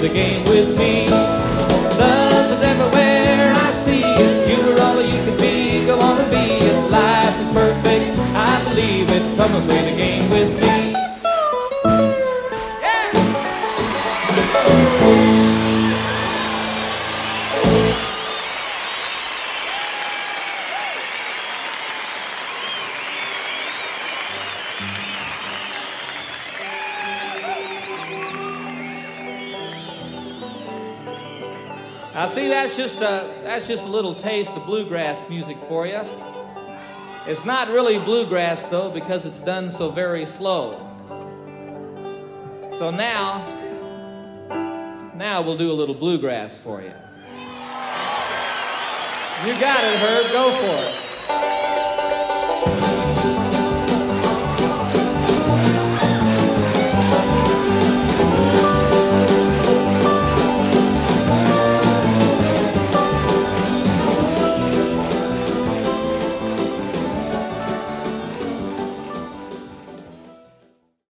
the game with me. Love is everywhere, I see it. You are all that you can be, go on and be it. Life is perfect, I believe it. Come and play the game with me. Now see, that's just a little taste of bluegrass music for you. It's not really bluegrass though, because it's done so very slow. So now we'll do a little bluegrass for you. You got it, Herb. Go for it.